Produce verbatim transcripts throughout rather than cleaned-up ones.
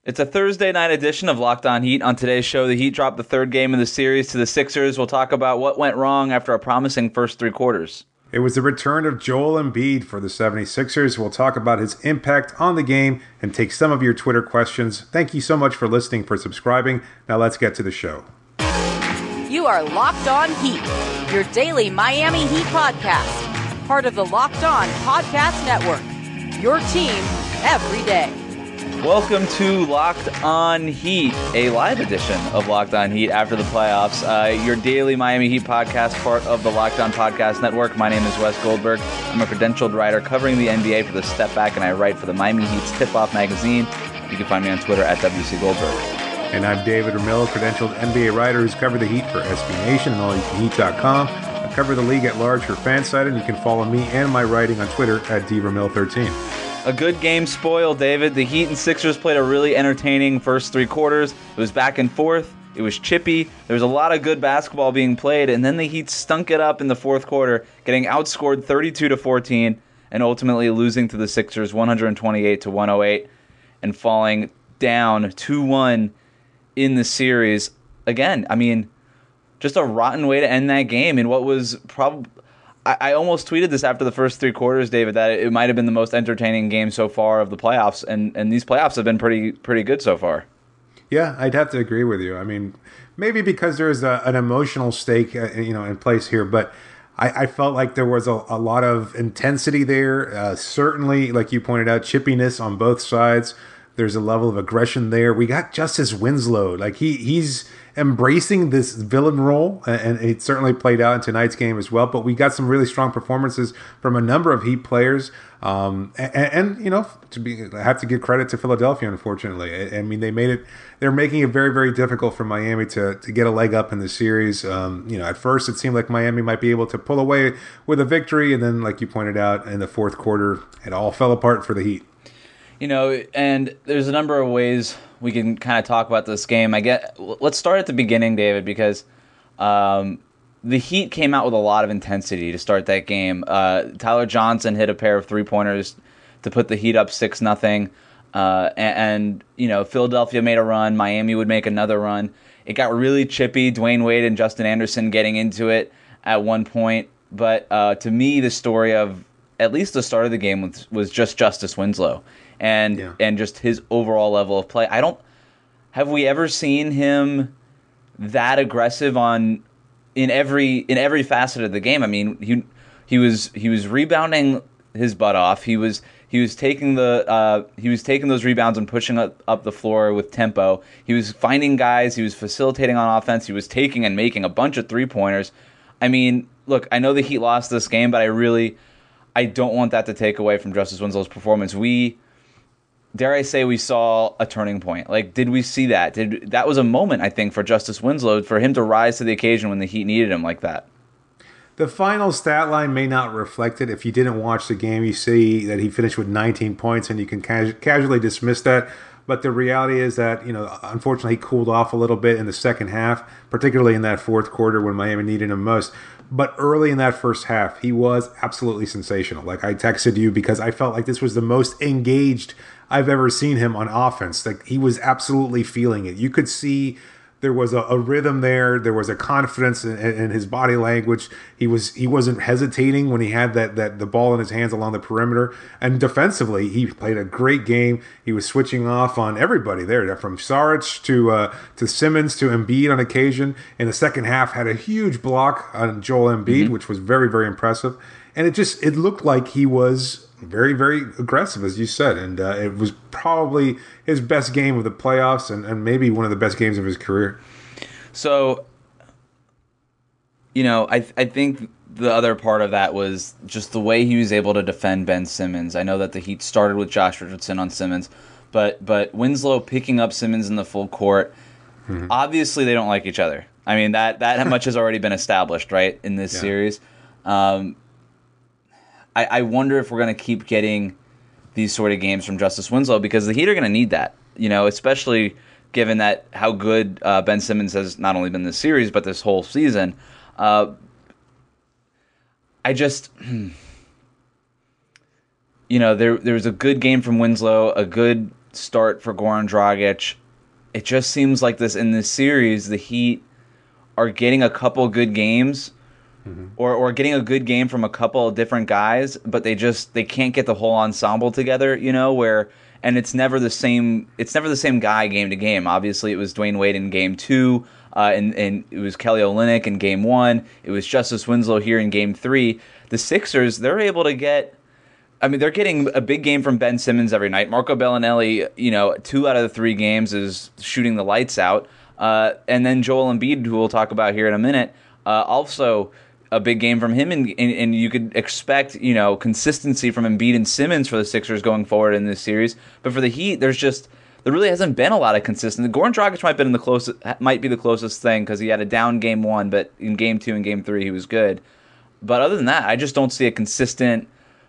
It's a Thursday night edition of Locked On Heat. On today's show, the Heat dropped the third game of the series to the Sixers. We'll talk about what went wrong after a promising first three quarters. It was the return of Joel Embiid for the seventy-sixers. We'll talk about his impact on the game and take some of your Twitter questions. Thank you so much for listening, for subscribing. Now let's get to the show. You are Locked On Heat, your daily Miami Heat podcast. Part of the Locked On Podcast Network, your team every day. Welcome to Locked On Heat, a live edition of Locked On Heat after the playoffs. Uh, your daily Miami Heat podcast, part of the Locked On Podcast Network. My name is Wes Goldberg. I'm a credentialed writer covering the N B A for the Step Back, and I write for the Miami Heat's Tip-Off magazine. You can find me on Twitter at W C Goldberg. And I'm David Ramil, credentialed N B A writer who's covered the Heat for S B Nation and all you can heat dot com. I cover the league at large for Fansided, and you can follow me and my writing on Twitter at D Ramil thirteen. A good game spoiled, David. The Heat and Sixers played a really entertaining first three quarters. It was back and forth. It was chippy. There was a lot of good basketball being played, and then the Heat stunk it up in the fourth quarter, getting outscored thirty-two to fourteen, and ultimately losing to the Sixers one twenty-eight to one oh eight, and falling down two one in the series. Again, I mean, just a rotten way to end that game in what was probably... I almost tweeted this after the first three quarters, David, that it might have been the most entertaining game so far of the playoffs, and, and these playoffs have been pretty pretty good so far. Yeah, I'd have to agree with you. I mean, maybe because there's a, an emotional stake, uh, you know, in place here, but I, I felt like there was a, a lot of intensity there. Uh, certainly, like you pointed out, chippiness on both sides. There's a level of aggression there. We got Justice Winslow, like he he's embracing this villain role, and it certainly played out in tonight's game as well. But we got some really strong performances from a number of Heat players, um, and, and you know, to be, I have to give credit to Philadelphia. Unfortunately, I, I mean, they made it. They're making it very, very difficult for Miami to to get a leg up in the series. Um, you know, at first it seemed like Miami might be able to pull away with a victory, and then, like you pointed out, in the fourth quarter, it all fell apart for the Heat. You know, and there's a number of ways we can kind of talk about this game. I get. Let's start at the beginning, David, because um, the Heat came out with a lot of intensity to start that game. Uh, Tyler Johnson hit a pair of three-pointers to put the Heat up six nothing, uh, and, and you know, Philadelphia made a run. Miami would make another run. It got really chippy. Dwayne Wade and Justin Anderson getting into it at one point. But uh, to me, the story of at least the start of the game was, was just Justice Winslow. And yeah. and just his overall level of play. I don't have we ever seen him that aggressive on in every in every facet of the game. I mean, he he was he was rebounding his butt off. He was he was taking the uh, he was taking those rebounds and pushing up, up the floor with tempo. He was finding guys. He was facilitating on offense. He was taking and making a bunch of three pointers. I mean, look, I know the Heat lost this game, but I really I don't want that to take away from Justice Winslow's performance. We Dare I say we saw a turning point? Like, did we see that? Did that was a moment, I think, for Justice Winslow, for him to rise to the occasion when the Heat needed him like that. The final stat line may not reflect it. If you didn't watch the game, you see that he finished with nineteen points, and you can casu- casually dismiss that. But the reality is that, you know, unfortunately, he cooled off a little bit in the second half, particularly in that fourth quarter when Miami needed him most. But early in that first half, he was absolutely sensational. Like, I texted you because I felt like this was the most engaged I've ever seen him on offense. Like, he was absolutely feeling it. You could see there was a, a rhythm there. There was a confidence in, in his body language. He was he wasn't hesitating when he had that that the ball in his hands along the perimeter. And defensively, he played a great game. He was switching off on everybody there, from Saric to uh, to Simmons to Embiid on occasion. In the second half, had a huge block on Joel Embiid, mm-hmm. which was very, very impressive. And it just it looked like he was very, very aggressive, as you said. And uh, it was probably his best game of the playoffs, and, and maybe one of the best games of his career. So, you know, I I think the other part of that was just the way he was able to defend Ben Simmons. I know that the Heat started with Josh Richardson on Simmons, but but Winslow picking up Simmons in the full court, mm-hmm. obviously they don't like each other. I mean, that, that much has already been established, right, in this yeah. series. Um I, I wonder if we're going to keep getting these sort of games from Justice Winslow, because the Heat are going to need that, you know, especially given that how good uh, Ben Simmons has not only been this series, but this whole season. Uh, I just, you know, there there was a good game from Winslow, a good start for Goran Dragic. It just seems like this in this series, the Heat are getting a couple good games, mm-hmm. or or getting a good game from a couple of different guys, but they just they can't get the whole ensemble together, you know, where and it's never the same it's never the same guy game to game. Obviously, it was Dwayne Wade in game two, uh, and, and it was Kelly Olynyk in game one. It was Justice Winslow here in game three. The Sixers, they're able to get I mean, they're getting a big game from Ben Simmons every night. Marco Bellinelli, you know, two out of the three games is shooting the lights out. Uh, and then Joel Embiid, who we'll talk about here in a minute, uh, also a big game from him. And, and, and you could expect, you know, consistency from Embiid and Simmons for the Sixers going forward in this series. But for the Heat, there's just there really hasn't been a lot of consistency. Goran Dragic might, been in the closest, might be the closest thing because he had a down game one, but in game two and game three he was good. But other than that, I just don't see a consistent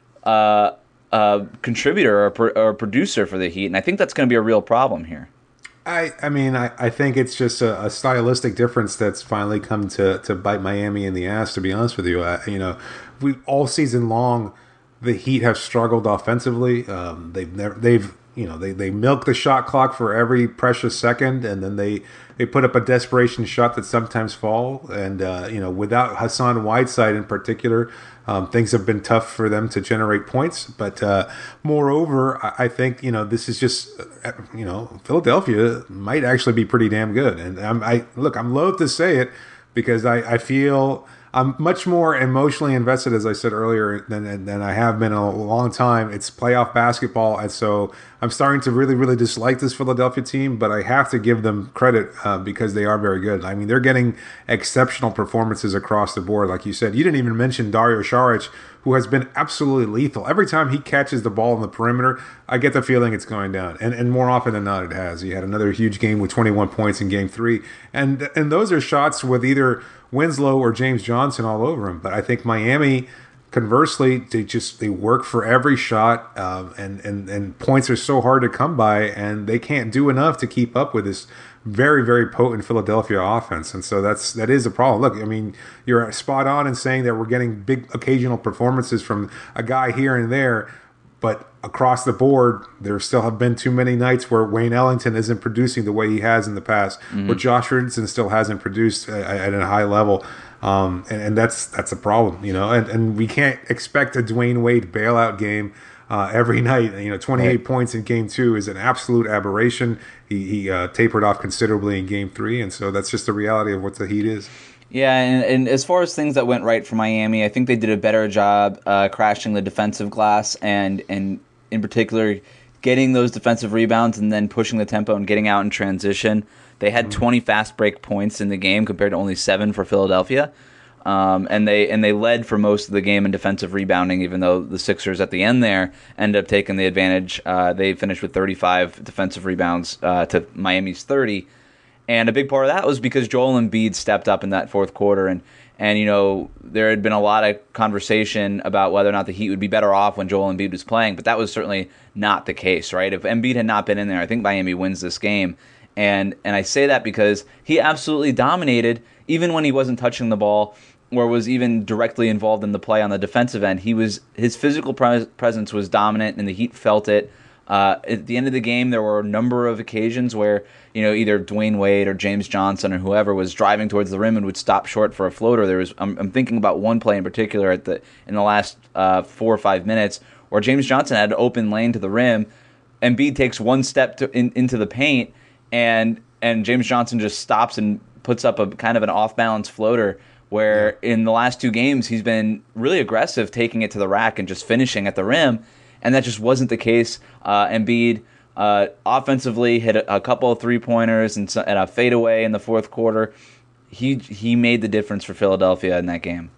Uh, uh, contributor or, pro- or producer for the Heat, and I think that's going to be a real problem here. I, I mean, I, I think it's just a, a stylistic difference that's finally come to, to bite Miami in the ass, to be honest with you. I, you know, we all season long, the Heat have struggled offensively. Um, they've never, they've, you know, they, they milk the shot clock for every precious second, and then they, they put up a desperation shot that sometimes fall. And, uh, you know, without Hassan Whiteside in particular, Um, things have been tough for them to generate points, but uh, moreover, I, I think you know this is just uh, you know Philadelphia might actually be pretty damn good. And I'm, I look, I'm loath to say it because I, I feel I'm much more emotionally invested, as I said earlier, than than I have been in a long time. It's playoff basketball, and so I'm starting to really, really dislike this Philadelphia team. But I have to give them credit uh, because they are very good. I mean, they're getting exceptional performances across the board, like you said. You didn't even mention Dario Saric, who has been absolutely lethal. Every time he catches the ball in the perimeter, I get the feeling it's going down, and and more often than not, it has. He had another huge game with twenty-one points in Game Three, and and those are shots with either Winslow or James Johnson all over him. But I think Miami, conversely, they just they work for every shot, um, and and and points are so hard to come by, and they can't do enough to keep up with this very, very potent Philadelphia offense. And so that's that is a problem. Look, I mean, you're spot on in saying that we're getting big occasional performances from a guy here and there, but across the board, there still have been too many nights where Wayne Ellington isn't producing the way he has in the past, mm-hmm. where Josh Richardson still hasn't produced at a high level. Um, and, and that's that's a problem, you know. And, and we can't expect a Dwayne Wade bailout game uh, every night. You know, twenty-eight right. points in Game Two is an absolute aberration. He, he uh, tapered off considerably in Game Three, and so that's just the reality of what the Heat is. Yeah, and, and as far as things that went right for Miami, I think they did a better job uh, crashing the defensive glass and, and in particular getting those defensive rebounds and then pushing the tempo and getting out in transition. They had mm-hmm. twenty fast break points in the game compared to only seven for Philadelphia. Um, and they and they led for most of the game in defensive rebounding, even though the Sixers at the end there ended up taking the advantage. Uh, they finished with thirty-five defensive rebounds uh, to Miami's thirty. And a big part of that was because Joel Embiid stepped up in that fourth quarter. And, and, you know, there had been a lot of conversation about whether or not the Heat would be better off when Joel Embiid was playing. But that was certainly not the case, right? If Embiid had not been in there, I think Miami wins this game. And and I say that because he absolutely dominated, even when he wasn't touching the ball or was even directly involved in the play on the defensive end. He was his physical pres- presence was dominant, and the Heat felt it. Uh, at the end of the game, there were a number of occasions where, you know, either Dwayne Wade or James Johnson or whoever was driving towards the rim and would stop short for a floater. There was, I'm, I'm thinking about one play in particular at the in the last uh, four or five minutes where James Johnson had an open lane to the rim. Embiid takes one step to, in, into the paint, and and James Johnson just stops and puts up a kind of an off balance floater. Where yeah. in the last two games he's been really aggressive, taking it to the rack and just finishing at the rim. And that just wasn't the case. Uh, Embiid uh, offensively hit a, a couple of three-pointers and, so, and a fadeaway in the fourth quarter. He he made the difference for Philadelphia in that game.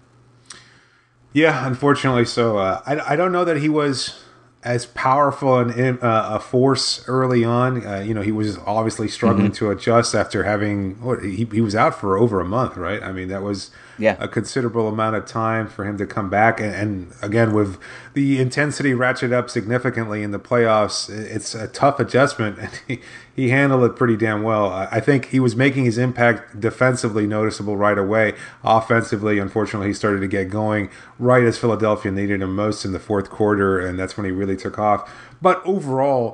Yeah, unfortunately so. Uh, I, I don't know that he was as powerful an, uh, a force early on. Uh, you know, he was obviously struggling mm-hmm. to adjust after having what, he he was out for over a month, right? I mean, that was yeah. a considerable amount of time for him to come back. And, and again, with the intensity ratcheted up significantly in the playoffs, it's a tough adjustment. And he, he handled it pretty damn well. I think he was making his impact defensively noticeable right away. Offensively, unfortunately, he started to get going right as Philadelphia needed him most in the fourth quarter, and that's when he really took off. But overall,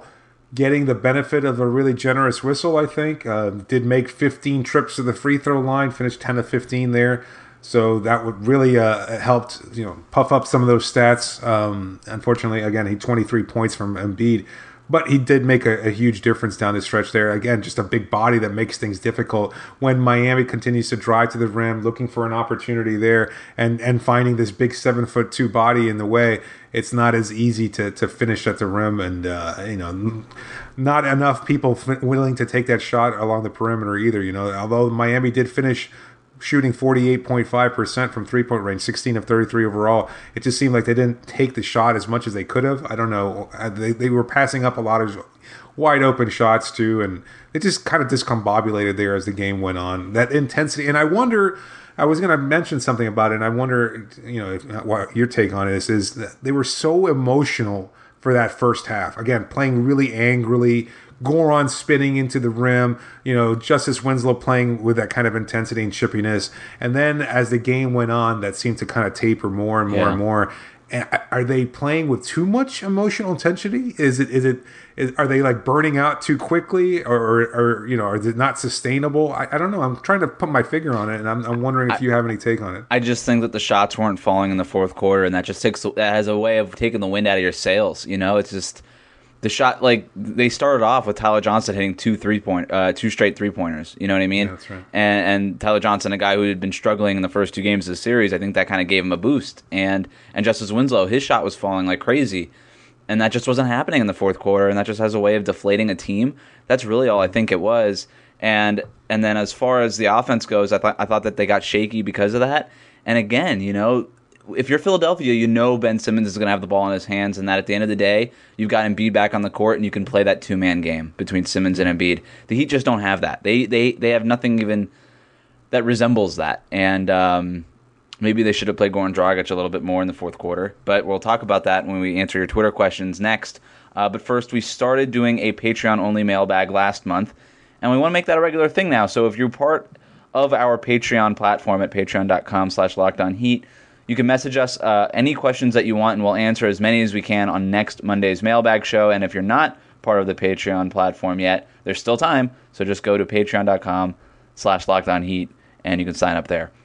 getting the benefit of a really generous whistle, I think. Uh, did make fifteen trips to the free throw line, finished ten of fifteen there. So that would really uh, helped, you know, puff up some of those stats. Um, unfortunately, again, he twenty-three points from Embiid. But he did make a, a huge difference down the stretch there. Again, just a big body that makes things difficult when Miami continues to drive to the rim, looking for an opportunity there, and, and finding this big seven foot two body in the way. It's not as easy to, to finish at the rim, and uh, you know, not enough people f- willing to take that shot along the perimeter either. You know, although Miami did finish shooting forty-eight point five percent from three-point range, sixteen of thirty-three overall. It just seemed like they didn't take the shot as much as they could have. I don't know. They, they were passing up a lot of wide open shots too, and it just kind of discombobulated there as the game went on. That intensity, and I wonder, I was going to mention something about it, and I wonder, you know, if, what your take on this is that they were so emotional for that first half. Again, playing really angrily, Goran spinning into the rim, you know, Justice Winslow playing with that kind of intensity and chippiness. And then as the game went on, that seemed to kind of taper more and more yeah. and more. And are they playing with too much emotional intensity? Is it, is it, is, are they like burning out too quickly, or, or, or you know, are they not sustainable? I, I don't know. I'm trying to put my figure on it, and I'm, I'm wondering if I, you have any take on it. I just think that the shots weren't falling in the fourth quarter, and that just takes, that has a way of taking the wind out of your sails. You know, it's just, the shot, like, they started off with Tyler Johnson hitting two three point, uh, two straight three pointers. You know what I mean? Yeah, that's right. And and Tyler Johnson, a guy who had been struggling in the first two games of the series, I think that kind of gave him a boost. And and Justice Winslow, his shot was falling like crazy, and that just wasn't happening in the fourth quarter. And that just has a way of deflating a team. That's really all I think it was. And and then as far as the offense goes, I thought I thought that they got shaky because of that. And again, you know, if you're Philadelphia, you know Ben Simmons is going to have the ball in his hands, and that at the end of the day, you've got Embiid back on the court, and you can play that two-man game between Simmons and Embiid. The Heat just don't have that. They they they have nothing even that resembles that, and um, maybe they should have played Goran Dragic a little bit more in the fourth quarter, but we'll talk about that when we answer your Twitter questions next. Uh, but first, we started doing a Patreon-only mailbag last month, and we want to make that a regular thing now. So if you're part of our Patreon platform at patreon.com slash lockedonheat, you can message us uh, any questions that you want, and we'll answer as many as we can on next Monday's mailbag show. And if you're not part of the Patreon platform yet, there's still time. So just go to patreon.com slash lockedonheat, and you can sign up there.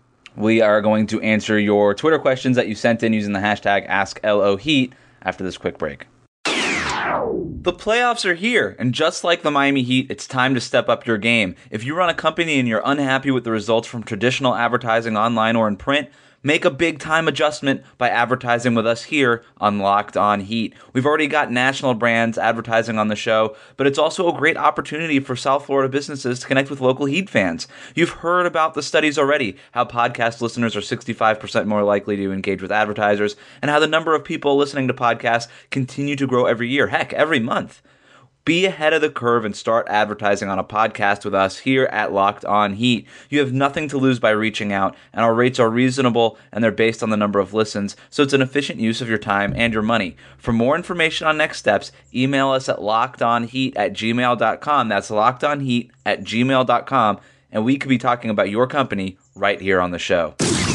We are going to answer your Twitter questions that you sent in using the hashtag AskLOHeat after this quick break. The playoffs are here, and just like the Miami Heat, it's time to step up your game. If you run a company and you're unhappy with the results from traditional advertising online or in print, make a big-time adjustment by advertising with us here on Locked On Heat. We've already got national brands advertising on the show, but it's also a great opportunity for South Florida businesses to connect with local Heat fans. You've heard about the studies already, how podcast listeners are sixty-five percent more likely to engage with advertisers, and how the number of people listening to podcasts continue to grow every year, heck, every month. Be ahead of the curve and start advertising on a podcast with us here at Locked On Heat. You have nothing to lose by reaching out, and our rates are reasonable, and they're based on the number of listens, so it's an efficient use of your time and your money. For more information on next steps, email us at lockedonheat at gmail dot com. That's lockedonheat at gmail dot com, and we could be talking about your company right here on the show.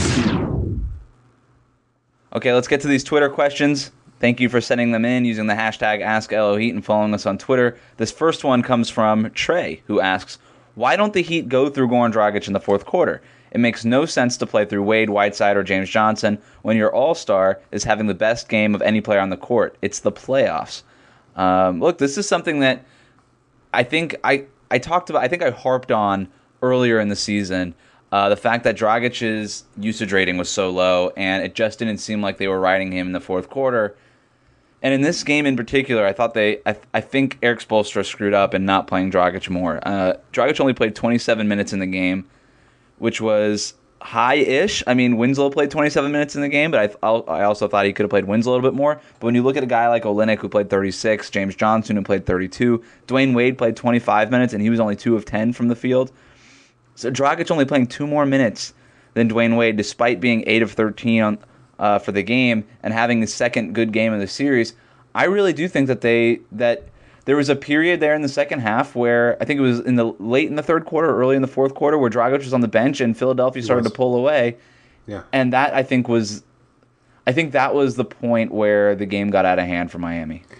Okay, let's get to these Twitter questions. Thank you for sending them in using the hashtag AskLOHeat and following us on Twitter. This first one comes from Trey, who asks, why don't the Heat go through Goran Dragic in the fourth quarter? It makes no sense to play through Wade, Whiteside, or James Johnson when your all-star is having the best game of any player on the court. It's the playoffs. Um, look, this is something that I think I, I talked about, I think I harped on earlier in the season. Uh, the fact that Dragic's usage rating was so low, and it just didn't seem like they were riding him in the fourth quarter. And in this game in particular, I thought they, I, I think Eric Spoelstra screwed up in not playing Dragic more. Uh, Dragic only played twenty-seven minutes in the game, which was high-ish. I mean, Winslow played twenty-seven minutes in the game, but I, I also thought he could have played Winslow a little bit more. But when you look at a guy like Olynyk, who played thirty-six, James Johnson, who played thirty-two, Dwayne Wade played twenty-five minutes, and he was only two of ten from the field. So Dragic only playing two more minutes than Dwayne Wade, despite being eight of thirteen on uh, for the game and having the second good game of the series. I really do think that they that there was a period there in the second half where I think it was in the late in the third quarter, early in the fourth quarter, where Dragic was on the bench and Philadelphia started to pull away. Yeah, and that I think was, I think that was the point where the game got out of hand for Miami.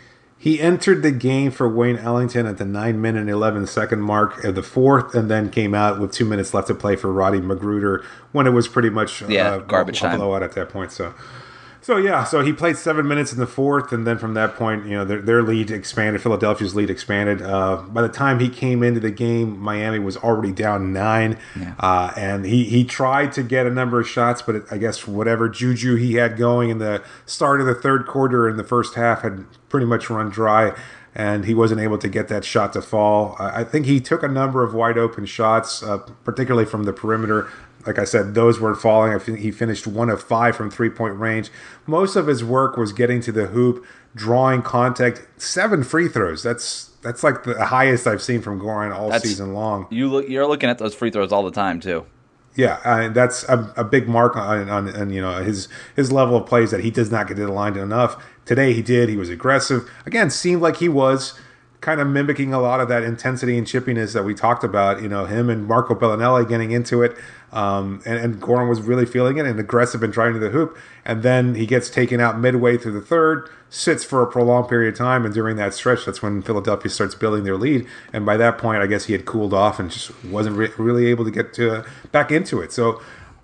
He entered the game for Wayne Ellington at the nine minute and eleven second mark of the fourth, and then came out with two minutes left to play for Roddy Magruder when it was pretty much yeah, uh, garbage a time. blowout at that point. So, so yeah, so he played seven minutes in the fourth, and then from that point, you know, their, their lead expanded. Philadelphia's lead expanded. Uh, by the time he came into the game, Miami was already down nine, yeah. uh, and he he tried to get a number of shots, but it, I guess whatever juju he had going in the start of the third quarter and the first half had pretty much run dry, and he wasn't able to get that shot to fall. I think he took a number of wide open shots, uh, particularly from the perimeter. Like I said, those weren't falling. I think he finished one of five from three-point range. Most of his work was getting to the hoop, drawing contact. Seven free throws. That's that's like the highest I've seen from Goran all That's, season long. You look, you're looking at those free throws all the time too. Yeah, uh, that's a, a big mark on, on, on you know his his level of plays that he does not get to the line enough. Today he did. He was aggressive. Again, seemed like he was kind of mimicking a lot of that intensity and chippiness that we talked about. You know, him and Marco Bellinelli getting into it, um, and, and Goran was really feeling it and aggressive and trying to the hoop. And then he gets taken out midway through the third, sits for a prolonged period of time, and during that stretch, that's when Philadelphia starts building their lead. And by that point, I guess he had cooled off and just wasn't re- really able to get to, back into it. So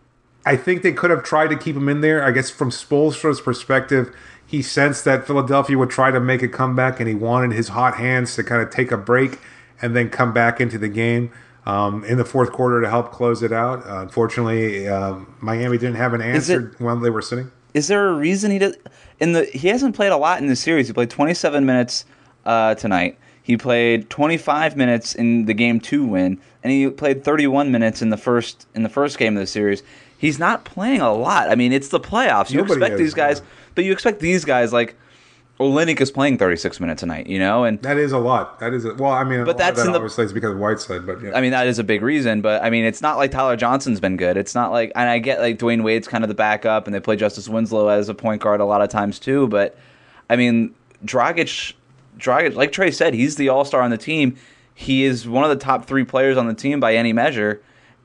I think they could have tried to keep him in there. I guess from Spoelstra's perspective, he sensed that Philadelphia would try to make a comeback, and he wanted his hot hands to kind of take a break and then come back into the game um, in the fourth quarter to help close it out. Uh, unfortunately, uh, Miami didn't have an answer while they were sitting. Is there a reason he did? In the he hasn't played a lot in the series. He played twenty-seven minutes uh, tonight. He played twenty-five minutes in the game two win, and he played thirty-one minutes in the first in the first game of the series. He's not playing a lot. I mean, it's the playoffs. You Nobody expect is, these guys, yeah. but you expect these guys like Olynyk is playing thirty-six minutes tonight. You know, and That is a lot. That is a, well, I mean, But a lot that's of that in the- obviously is because of Whiteside, but yeah. I mean, that is a big reason, but I mean, it's not like Tyler Johnson's been good. It's not like, and I get like Dwayne Wade's kind of the backup, and they play Justice Winslow as a point guard a lot of times too. But I mean, Dragic, Dragic, like Trey said, he's the all-star on the team. He is one of the top three players on the team by any measure,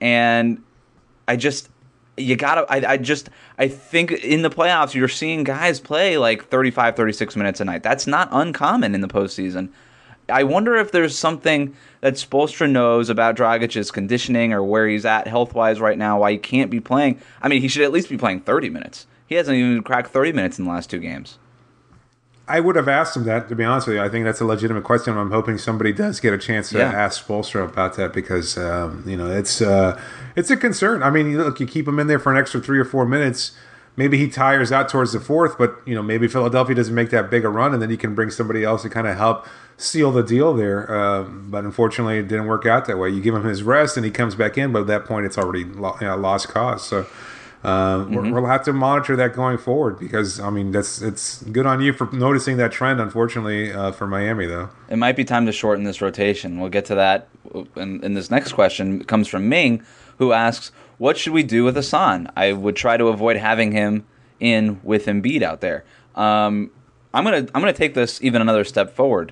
and I just, you gotta, I, I just, I think in the playoffs you're seeing guys play like thirty-five, thirty-six minutes a night. That's not uncommon in the postseason. I wonder if there's something that Spoelstra knows about Dragic's conditioning or where he's at health-wise right now, why he can't be playing. I mean, he should at least be playing thirty minutes. He hasn't even cracked thirty minutes in the last two games. I would have asked him that, to be honest with you. I think that's a legitimate question. I'm hoping somebody does get a chance to Yeah. ask Spoelstra about that because, um, you know, it's uh, it's a concern. I mean, look, you keep him in there for an extra three or four minutes. Maybe he tires out towards the fourth, but, you know, maybe Philadelphia doesn't make that big a run, and then you can bring somebody else to kind of help seal the deal there. Uh, but unfortunately, it didn't work out that way. You give him his rest, and he comes back in, but at that point, it's already lo- you know, lost cause. So uh, mm-hmm. we'll have to monitor that going forward because, I mean, that's it's good on you for noticing that trend, unfortunately, uh, for Miami, though. It might be time to shorten this rotation. We'll get to that in, in this next question. It comes from Ming, who asks, what should we do with Hassan? I would try to avoid having him in with Embiid out there. Um, I'm gonna I'm gonna take this even another step forward.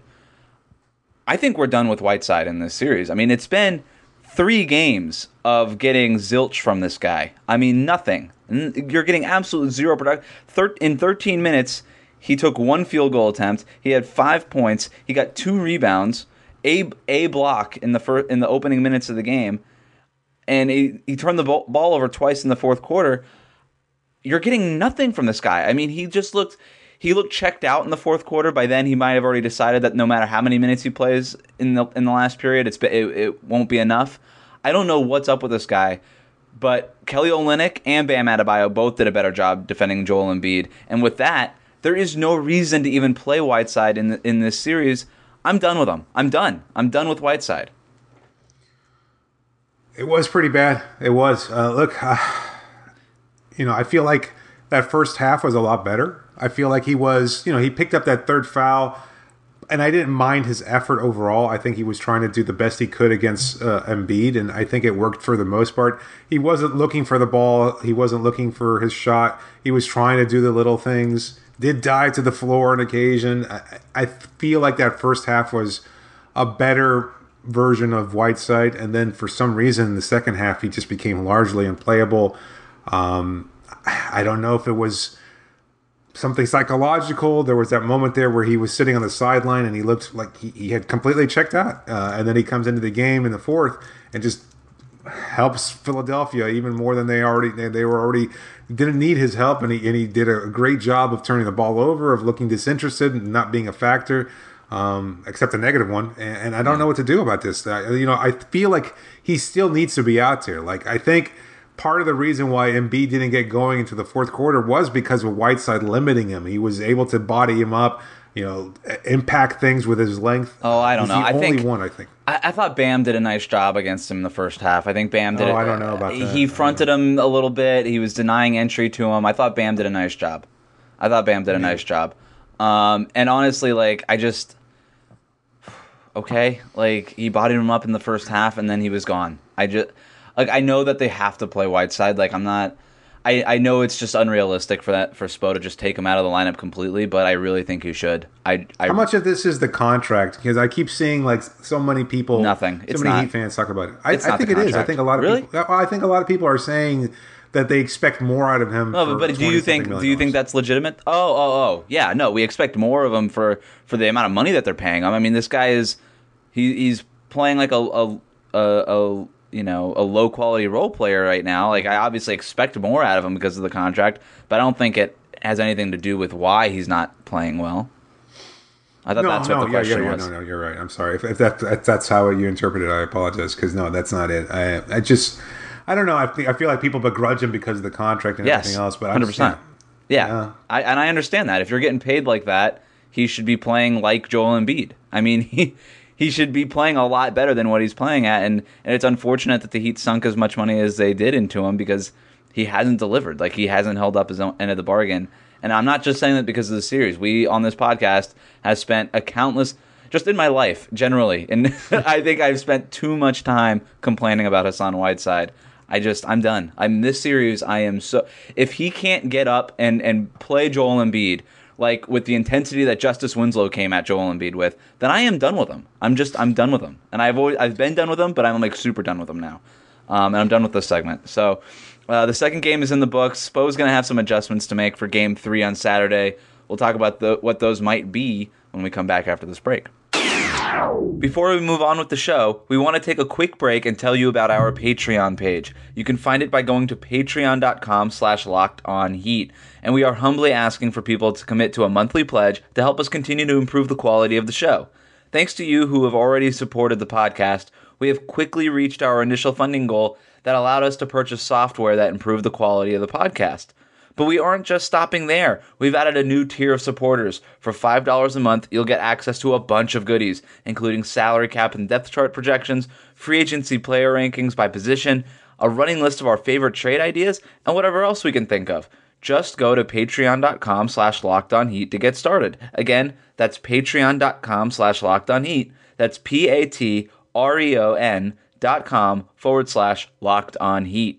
I think we're done with Whiteside in this series. I mean, it's been three games of getting zilch from this guy. I mean, nothing. You're getting absolute zero production. In thirteen minutes, he took one field goal attempt. He had five points. He got two rebounds, a a block in the first, in the opening minutes of the game. And he, he turned the ball over twice in the fourth quarter. You're getting nothing from this guy. I mean, he just looked he looked checked out in the fourth quarter. By then, he might have already decided that no matter how many minutes he plays in the in the last period, it's it, it won't be enough. I don't know what's up with this guy, but Kelly Olynyk and Bam Adebayo both did a better job defending Joel Embiid. And with that, there is no reason to even play Whiteside in the, in this series. I'm done with him. I'm done. I'm done with Whiteside. It was pretty bad. It was. Uh, look, uh, you know, I feel like that first half was a lot better. I feel like he was, you know, he picked up that third foul, and I didn't mind his effort overall. I think he was trying to do the best he could against uh, Embiid, and I think it worked for the most part. He wasn't looking for the ball. He wasn't looking for his shot. He was trying to do the little things. Did dive to the floor on occasion. I, I feel like that first half was a better version of Whiteside, and then for some reason in the second half he just became largely unplayable. Um, I don't know if it was something psychological. There was that moment there where he was sitting on the sideline and he looked like he, he had completely checked out. Uh, and then he comes into the game in the fourth and just helps Philadelphia even more than they already they, they were already didn't need his help. And he and he did a great job of turning the ball over, of looking disinterested and not being a factor, um, except a negative one. And, and I don't know what to do about this. Uh, you know, I feel like he still needs to be out there. Like I think. Part of the reason why Embiid didn't get going into the fourth quarter was because of Whiteside limiting him. He was able to body him up, you know, impact things with his length. Oh, I don't He's know. The I only think one, I think. I, I thought Bam did a nice job against him in the first half. I think Bam did. Oh, it, I don't know about that. He fronted him a little bit. He was denying entry to him. I thought Bam did a nice job. I thought Bam did a nice job. Um, and honestly, like I just okay, like he bodied him up in the first half, and then he was gone. I just. Like I know that they have to play Whiteside. Like I'm not, I, I know it's just unrealistic for that for Spo to just take him out of the lineup completely. But I really think you should. I, I How much of this is the contract? Because I keep seeing like so many people, Nothing. So It's many not. Heat fans talk about it. I, It's I not think the it is. I contract. think a lot of Really? people. I think a lot of people are saying that they expect more out of him. No, for but, but do you think twenty-something do you think million dollars. that's legitimate? Oh, oh, oh, yeah. No, we expect more of him for, for the amount of money that they're paying him. I mean, this guy is he he's playing like a a a, a you know, a low quality role player right now. Like I obviously expect more out of him because of the contract, but I don't think it has anything to do with why he's not playing well. I thought No, that's no, what the yeah, question yeah, yeah, was. no, no, you're right. I'm sorry if, if that if that's how you interpret it. I apologize because no, that's not it. I I just I don't know. I think I feel like people begrudge him because of the contract and Yes, everything else. But one hundred percent. Yeah, Yeah. I, and I understand that. If you're getting paid like that, he should be playing like Joel Embiid. I mean, he he should be playing a lot better than what he's playing at, and, and it's unfortunate that the Heat sunk as much money as they did into him because he hasn't delivered. Like, he hasn't held up his own end of the bargain. And I'm not just saying that because of the series. We, on this podcast, have spent a countless, just in my life, generally, and I think I've spent too much time complaining about Hassan Whiteside. I just, I'm done. I'm this series, I am so, if he can't get up and, and play Joel Embiid, like with the intensity that Justice Winslow came at Joel Embiid with, then I am done with him. I'm just, I'm done with him. And I've always, I've been done with him, but I'm like super done with him now. Um, and I'm done with this segment. So uh, the second game is in the books. Spo's going to have some adjustments to make for game three on Saturday. We'll talk about the, what those might be when we come back after this break. Before we move on with the show, we want to take a quick break and tell you about our Patreon page. You can find it by going to patreon.com slash locked on heat. And we are humbly asking for people to commit to a monthly pledge to help us continue to improve the quality of the show. Thanks to you who have already supported the podcast, we have quickly reached our initial funding goal that allowed us to purchase software that improved the quality of the podcast. But we aren't just stopping there. We've added a new tier of supporters. For five dollars a month, you'll get access to a bunch of goodies, including salary cap and depth chart projections, free agency player rankings by position, a running list of our favorite trade ideas, and whatever else we can think of. Just go to patreon.com slash lockedonheat to get started. Again, that's patreon.com slash lockedonheat. That's P-A-T-R-E-O-N dot com forward slash locked on heat.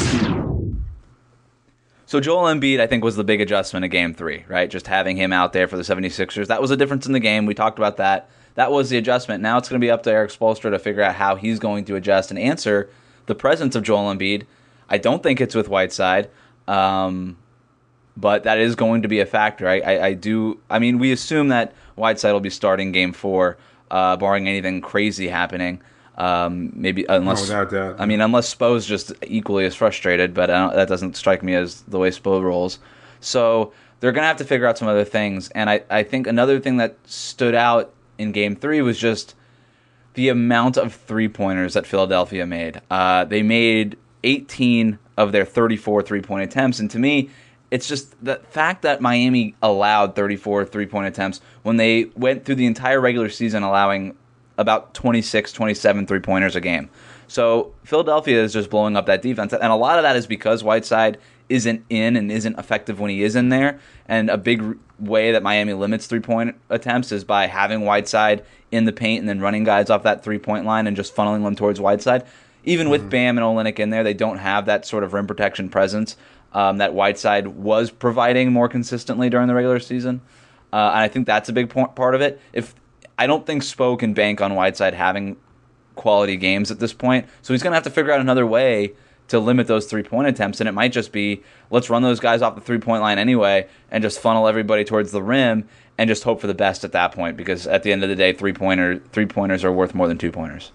So Joel Embiid, I think, was the big adjustment of Game three, right? Just having him out there for the seventy-sixers. That was a difference in the game. We talked about that. That was the adjustment. Now it's going to be up to Eric Spoelstra to figure out how he's going to adjust and answer the presence of Joel Embiid. I don't think it's with Whiteside, um, but that is going to be a factor. I, I, I do. I mean, we assume that Whiteside will be starting Game four, uh, barring anything crazy happening. Um, maybe unless No, without doubt. I mean, unless Spo's just equally as frustrated, but I don't, that doesn't strike me as the way Spo rolls. So they're gonna have to figure out some other things. And I, I think another thing that stood out in Game Three was just the amount of three pointers that Philadelphia made. Uh, they made eighteen of their thirty-four three point attempts, and to me, it's just the fact that Miami allowed thirty-four three point attempts when they went through the entire regular season allowing about twenty-six, twenty-seven three-pointers a game. So Philadelphia is just blowing up that defense. And a lot of that is because Whiteside isn't in and isn't effective when he is in there. And a big way that Miami limits three-point attempts is by having Whiteside in the paint and then running guys off that three-point line and just funneling them towards Whiteside. Even with mm-hmm. Bam and Olynyk in there, they don't have that sort of rim protection presence um, that Whiteside was providing more consistently during the regular season. Uh, and I think that's a big point, part of it. If I don't think Spo can bank on Whiteside having quality games at this point, so he's going to have to figure out another way to limit those three-point attempts, and it might just be, let's run those guys off the three-point line anyway and just funnel everybody towards the rim and just hope for the best at that point, because at the end of the day, three-pointer, three-pointers are worth more than two-pointers.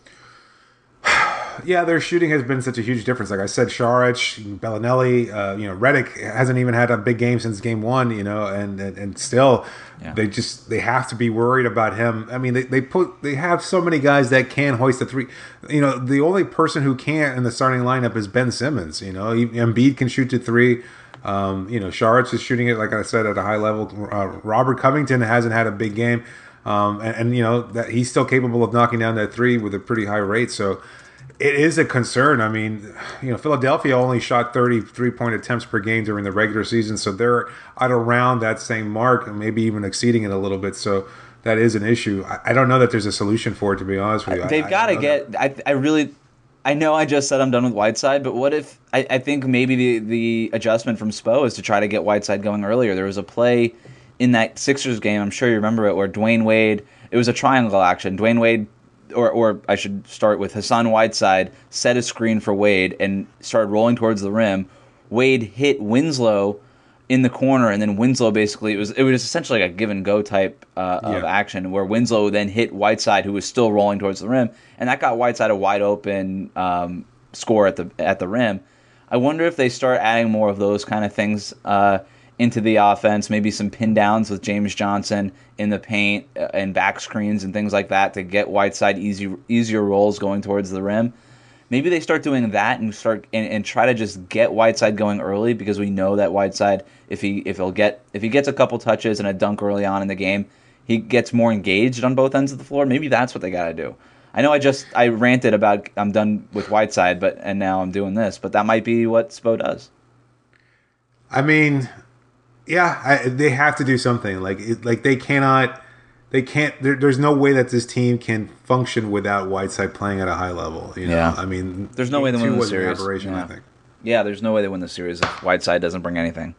Yeah, their shooting has been such a huge difference. Like I said, Šarić, Bellinelli, uh, you know, Redick hasn't even had a big game since game one, you know, and and, and still yeah. they just they have to be worried about him. I mean, they, they put they have so many guys that can hoist the three. You know, the only person who can't in the starting lineup is Ben Simmons. You know, Embiid can shoot to three. Um, you know, Šarić is shooting it, like I said, at a high level. Uh, Robert Covington hasn't had a big game, um, and, and you know that he's still capable of knocking down that three with a pretty high rate. So. It is a concern. I mean, you know, Philadelphia only shot thirty three-point attempts per game during the regular season, so they're at around that same mark, and maybe even exceeding it a little bit. So that is an issue. I, I don't know that there's a solution for it, to be honest with you. They've got to get. I, I really, I know I just said I'm done with Whiteside, but what if I, I think maybe the the adjustment from Spo is to try to get Whiteside going earlier. There was a play in that Sixers game, I'm sure you remember it, where Dwayne Wade. It was a triangle action. Dwayne Wade. Or, or I should start with Hassan Whiteside, set a screen for Wade and started rolling towards the rim. Wade hit Winslow in the corner, and then Winslow basically, it was it was essentially like a give and go type uh, of yeah. action, where Winslow then hit Whiteside, who was still rolling towards the rim, and that got Whiteside a wide open um, score at the at the rim. I wonder if they start adding more of those kind of things uh, into the offense, maybe some pin downs with James Johnson in the paint and back screens and things like that to get Whiteside easy, easier rolls going towards the rim. Maybe they start doing that and start and, and try to just get Whiteside going early, because we know that Whiteside, if he if he'll get if he gets a couple touches and a dunk early on in the game, he gets more engaged on both ends of the floor. Maybe that's what they got to do. I know I just I ranted about I'm done with Whiteside, but and now I'm doing this, but that might be what Spo does. I mean. Yeah, I, they have to do something. Like, it, like they cannot, they can't. There, there's no way that this team can function without Whiteside playing at a high level. You know, yeah. I mean, there's no way they win the series. Aberration, yeah. I think. Yeah, there's no way they win the series if Whiteside doesn't bring anything.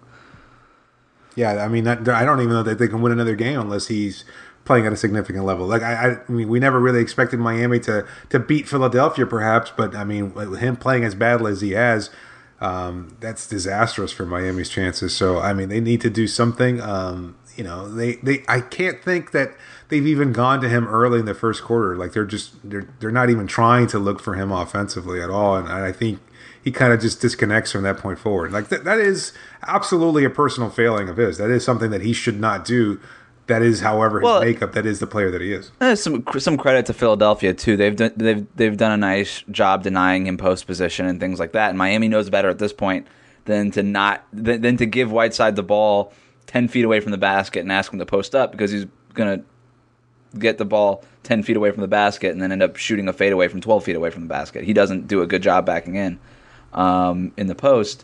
Yeah, I mean, that, I don't even know that they can win another game unless he's playing at a significant level. Like, I, I mean, we never really expected Miami to to beat Philadelphia, perhaps, but I mean, with him playing as badly as he has. Um, that's disastrous for Miami's chances. So, I mean, they need to do something. Um, you know, they, they, I can't think that they've even gone to him early in the first quarter. Like they're just, they're, they're not even trying to look for him offensively at all. And I think he kind of just disconnects from that point forward. Like th- that is absolutely a personal failing of his. That is something that he should not do. That is, however, his well, makeup. That is the player that he is. Some some credit to Philadelphia too. They've done they've they've done a nice job denying him post position and things like that. And Miami knows better at this point than to not than, than to give Whiteside the ball ten feet away from the basket and ask him to post up, because he's gonna get the ball ten feet away from the basket and then end up shooting a fadeaway from twelve feet away from the basket. He doesn't do a good job backing in um, in the post.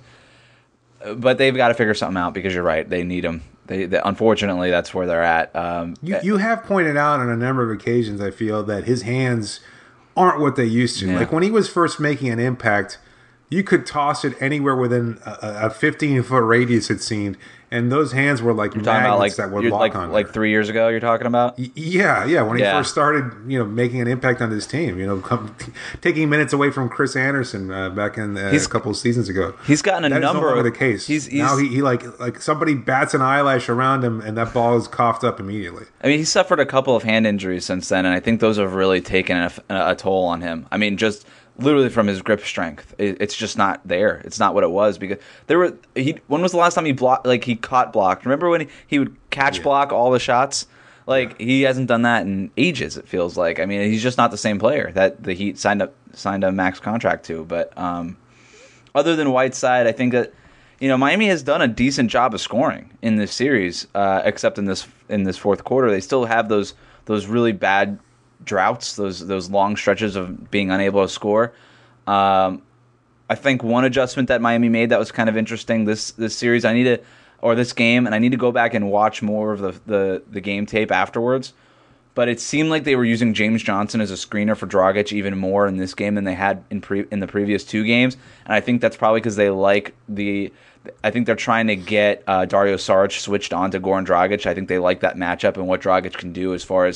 But they've got to figure something out, because you're right, they need him. They, they, unfortunately, that's where they're at. Um, you, you have pointed out on a number of occasions, I feel, that his hands aren't what they used to. Yeah. Like when he was first making an impact, you could toss it anywhere within a fifteen-foot radius, it seemed, and those hands were like you're magnets about like, that would lock like, on. Like three years ago, you're talking about? Y- yeah, yeah. When he yeah. first started, you know, making an impact on his team, you know, come, taking minutes away from Chris Anderson uh, back in uh, a couple of seasons ago. He's gotten a that number. That is no longer of the case. He's, he's, now he, he like like somebody bats an eyelash around him, and that ball is coughed up immediately. I mean, he suffered a couple of hand injuries since then, and I think those have really taken a, a toll on him. I mean, just. Literally from his grip strength, it, it's just not there. It's not what it was, because there were. He when was the last time he blocked? Like he caught blocked. Remember when he, he would catch yeah. block all the shots? Like yeah. he hasn't done that in ages. It feels like. I mean, he's just not the same player that the Heat signed up signed a max contract to. But um, other than Whiteside, I think that you know Miami has done a decent job of scoring in this series, uh, except in this in this fourth quarter. They still have those those really bad droughts, those those long stretches of being unable to score. Um, I think one adjustment that Miami made that was kind of interesting this this series, I need to, or this game, and I need to go back and watch more of the the, the game tape afterwards. But it seemed like they were using James Johnson as a screener for Dragic even more in this game than they had in pre, in the previous two games, and I think that's probably because they like the. I think they're trying to get uh, Dario Saric switched on to Goran Dragic. I think they like that matchup and what Dragic can do as far as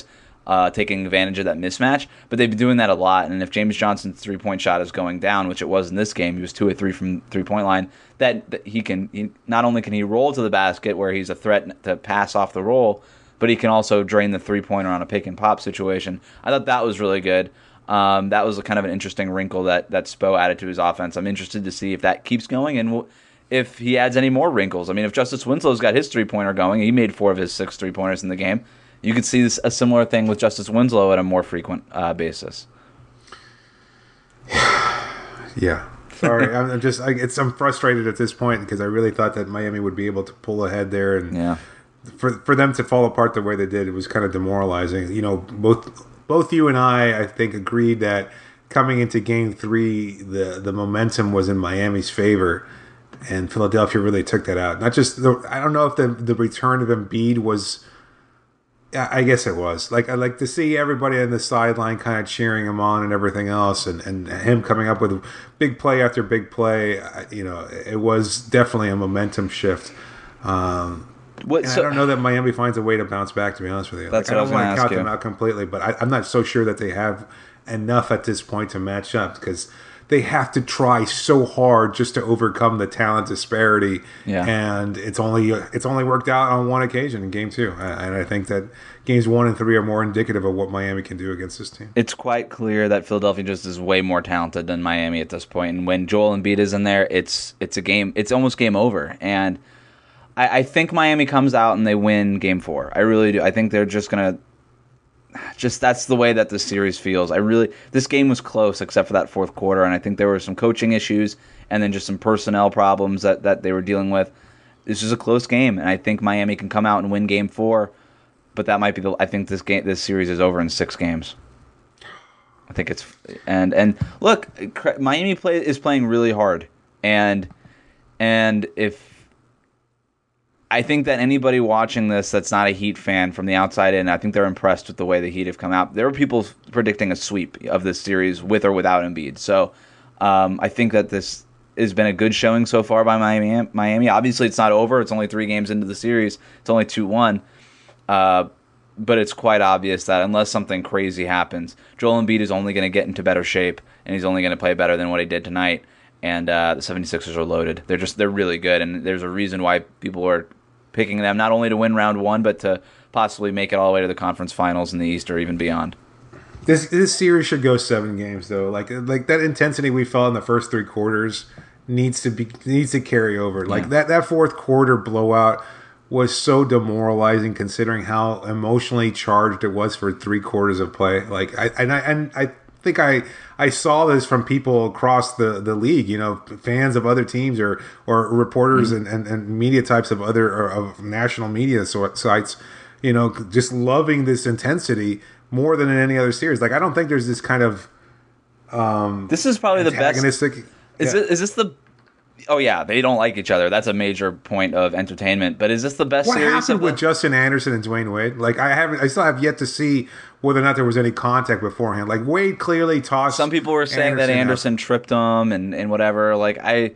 uh, taking advantage of that mismatch. But they've been doing that a lot. And if James Johnson's three-point shot is going down, which it was in this game, he was two or three from three-point line, that, that he can he, not only can he roll to the basket where he's a threat to pass off the roll, but he can also drain the three-pointer on a pick-and-pop situation. I thought that was really good. Um, that was a kind of an interesting wrinkle that, that Spo added to his offense. I'm interested to see if that keeps going and w- if he adds any more wrinkles. I mean, if Justice Winslow's got his three-pointer going, he made four of his six three-pointers in the game, you could see this, a similar thing with Justice Winslow at a more frequent uh, basis. Yeah. Sorry, I'm just I, it's I'm frustrated at this point because I really thought that Miami would be able to pull ahead there, and yeah. for for them to fall apart the way they did, it was kind of demoralizing. You know, both both you and I, I think, agreed that coming into Game Three, the the momentum was in Miami's favor, and Philadelphia really took that out. Not just the, I don't know if the the return of Embiid was. I guess it was. Like, I like to see everybody on the sideline kind of cheering him on and everything else, and, and him coming up with big play after big play. You know, it was definitely a momentum shift. Um, what, and so, I don't know that Miami finds a way to bounce back, to be honest with you. That's like, what I don't want to count you. them out completely, but I, I'm not so sure that they have enough at this point to match up, because they have to try so hard just to overcome the talent disparity, yeah. and it's only it's only worked out on one occasion in Game Two, and I think that games one and three are more indicative of what Miami can do against this team. It's quite clear that Philadelphia just is way more talented than Miami at this point, and when Joel Embiid is in there, it's it's a game. It's almost game over, and I, I think Miami comes out and they win Game Four. I really do. I think they're just gonna. Just that's the way that this series feels. I really this game was close except for that fourth quarter, and I think there were some coaching issues and then just some personnel problems that, that they were dealing with. This is a close game, and I think Miami can come out and win Game Four, but that might be the. I think this game this series is over in six games. I think it's and and look, Miami play is playing really hard, and and if. I think that anybody watching this that's not a Heat fan from the outside in, I think they're impressed with the way the Heat have come out. There were people predicting a sweep of this series with or without Embiid. So um, I think that this has been a good showing so far by Miami. Miami. Obviously, it's not over. It's only three games into the series. It's only two one. Uh, but it's quite obvious that unless something crazy happens, Joel Embiid is only going to get into better shape, and he's only going to play better than what he did tonight. And uh, the 76ers are loaded. They're just they're really good, and there's a reason why people are picking them not only to win round one, but to possibly make it all the way to the conference finals in the East or even beyond. This this series should go seven games though. Like like that intensity we felt in the first three quarters needs to be needs to carry over. Like yeah. that, that fourth quarter blowout was so demoralizing considering how emotionally charged it was for three quarters of play. Like I and I and I think I I saw this from people across the, the league, you know, fans of other teams or or reporters mm-hmm. and, and, and media types of other or of national media sites, you know, just loving this intensity more than in any other series. Like I don't think there's this kind of um, this is probably the best. Is yeah. this, is this the? Oh yeah, they don't like each other. That's a major point of entertainment. But is this the best what series? What happened of with the... Justin Anderson and Dwayne Wade? Like I haven't, I still have yet to see whether or not there was any contact beforehand. Like Wade clearly tossed. Some people were saying Anderson that Anderson up. tripped him and, and whatever. Like I,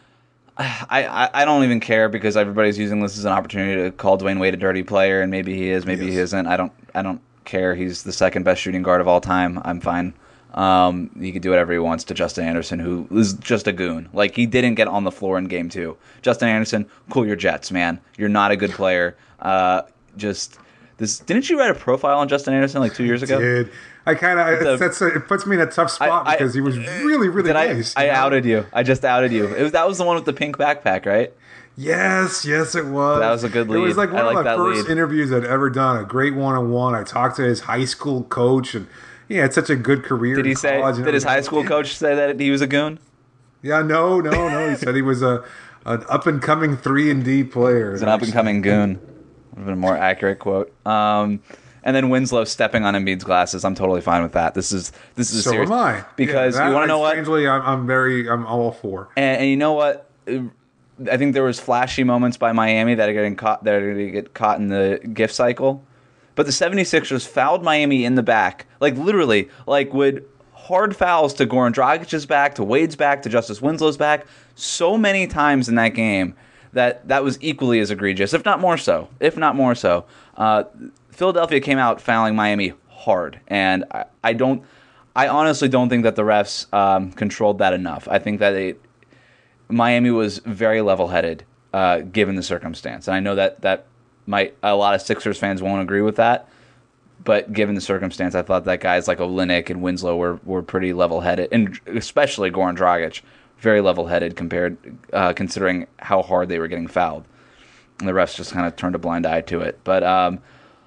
I, I don't even care because everybody's using this as an opportunity to call Dwayne Wade a dirty player, and maybe he is, maybe yes. he isn't. I don't, I don't care. He's the second best shooting guard of all time. I'm fine. Um, he could do whatever he wants to Justin Anderson, who is just a goon. Like, he didn't get on the floor in game two. Justin Anderson, cool your jets, man. You're not a good player. Uh, just this. Didn't you write a profile on Justin Anderson like two years ago? I did. I kind of that's a, it puts me in a tough spot I, because he was really, really did nice. I, I outed you. I just outed you. It was that was the one with the pink backpack, right? Yes, yes, it was. That was a good lead. It was like one I of like my first lead. interviews I'd ever done. A great one-on-one. I talked to his high school coach and. Yeah, it's such a good career. Did he say? Did his high school coach say that he was a goon? Yeah, no, no, no. He said he was a an up and coming three and D player. He's an up and coming goon. Would have been a more accurate quote. Um, and then Winslow stepping on Embiid's glasses. I'm totally fine with that. This is this is a so serious. am I. Because yeah, you want to know what? Strangely, I'm, I'm very I'm all for. And, and you know what? I think there was flashy moments by Miami that are getting caught. That are going to get caught in the gift cycle. But the 76ers fouled Miami in the back. Like, literally, like, would hard fouls to Goran Dragic's back, to Wade's back, to Justice Winslow's back, so many times in that game that that was equally as egregious, if not more so. If not more so. Uh, Philadelphia came out fouling Miami hard, and I, I don't. I honestly don't think that the refs um, controlled that enough. I think that it, Miami was very level-headed uh, given the circumstance, and I know that that might a lot of Sixers fans won't agree with that. But given the circumstance, I thought that guys like Olynyk and Winslow were, were pretty level-headed, and especially Goran Dragic, very level-headed compared, uh, considering how hard they were getting fouled. And the refs just kind of turned a blind eye to it. But um,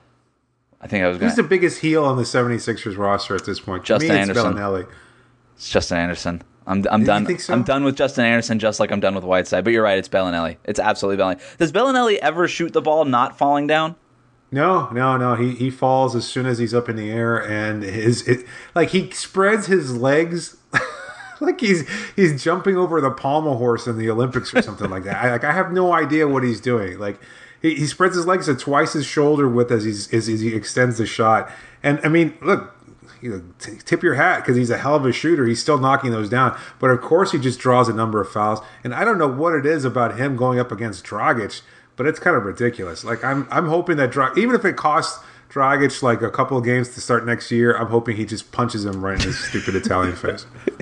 I think I was going to... Who's the biggest heel on the 76ers roster at this point? Justin to me, it's Anderson. Bellinelli. It's Justin Anderson. I'm I'm done. You think so? I'm done with Justin Anderson, just like I'm done with Whiteside. But you're right, it's Bellinelli. It's absolutely Bellinelli. Does Bellinelli ever shoot the ball not falling down? No, no, no. He he falls as soon as he's up in the air, and his it, like he spreads his legs like he's he's jumping over the pommel horse in the Olympics or something like that. I, like I have no idea what he's doing. Like he, he spreads his legs at twice his shoulder width as he's as he extends the shot. And I mean, look, you know, t- tip your hat because he's a hell of a shooter. He's still knocking those down, but of course he just draws a number of fouls. And I don't know what it is about him going up against Dragic. But it's kind of ridiculous. Like I'm, I'm hoping that Dra- even if it costs Dragic like a couple of games to start next year, I'm hoping he just punches him right in his stupid Italian face.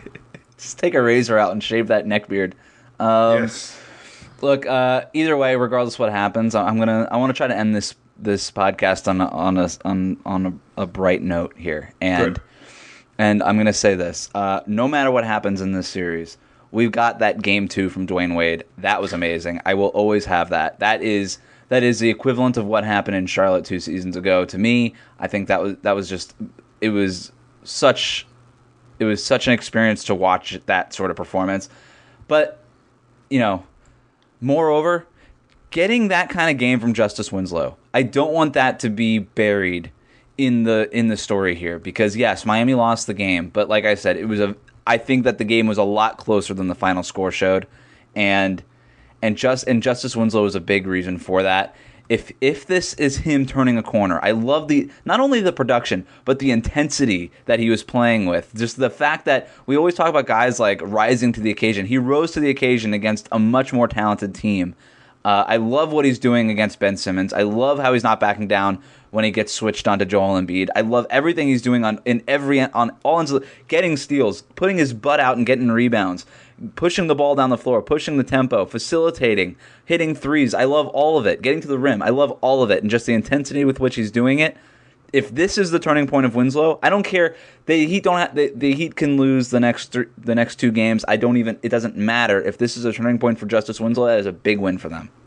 Just take a razor out and shave that neck beard. Um, yes. Look, uh, either way, regardless of what happens, I'm gonna, I want to try to end this this podcast on a, on a on on a, a bright note here, and Good. and I'm gonna say this: uh, no matter what happens in this series. We've got that game two from Dwayne Wade. That was amazing. I will always have that. That is that is the equivalent of what happened in Charlotte two seasons ago. To me, I think that was that was just it was such it was such an experience to watch that sort of performance. But you know, moreover, getting that kind of game from Justice Winslow, I don't want that to be buried in the in the story here because yes, Miami lost the game, but like I said, it was a I think that the game was a lot closer than the final score showed, and and just and Justice Winslow was a big reason for that. If if this is him turning a corner, I love the not only the production but the intensity that he was playing with. Just the fact that we always talk about guys like rising to the occasion. He rose to the occasion against a much more talented team. Uh, I love what he's doing against Ben Simmons. I love how he's not backing down when he gets switched onto Joel Embiid. I love everything he's doing on in every on all ends, of, getting steals, putting his butt out and getting rebounds, pushing the ball down the floor, pushing the tempo, facilitating, hitting threes. I love all of it. Getting to the rim. I love all of it, and just the intensity with which he's doing it. If this is the turning point of Winslow, I don't care. The Heat don't have, the, the Heat can lose the next th- the next two games. I don't even. It doesn't matter if this is a turning point for Justice Winslow. That is a big win for them.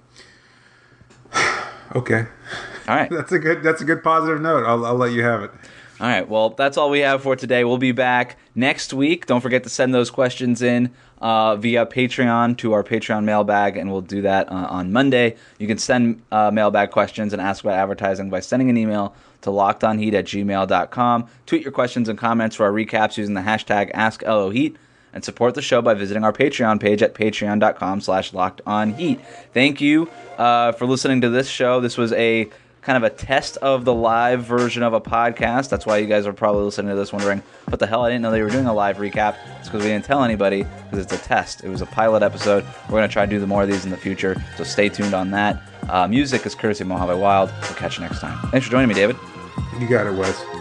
Okay. All right. That's a good. That's a good positive note. I'll, I'll let you have it. All right. Well, that's all we have for today. We'll be back next week. Don't forget to send those questions in uh, via Patreon to our Patreon mailbag, and we'll do that uh, on Monday. You can send uh, mailbag questions and ask about advertising by sending an email to lockedonheat at gmail dot com. Tweet your questions and comments for our recaps using the hashtag AskLOHeat. And support the show by visiting our Patreon page at patreon dot com slash lockedonheat. Thank you uh, for listening to this show. This was a kind of a test of the live version of a podcast. That's why you guys are probably listening to this wondering, what the hell, I didn't know they were doing a live recap. It's because we didn't tell anybody, because it's a test. It was a pilot episode. We're going to try to do the more of these in the future, so stay tuned on that. Uh, music is courtesy of Mojave Wild. We'll catch you next time. Thanks for joining me, David. You got it, Wes.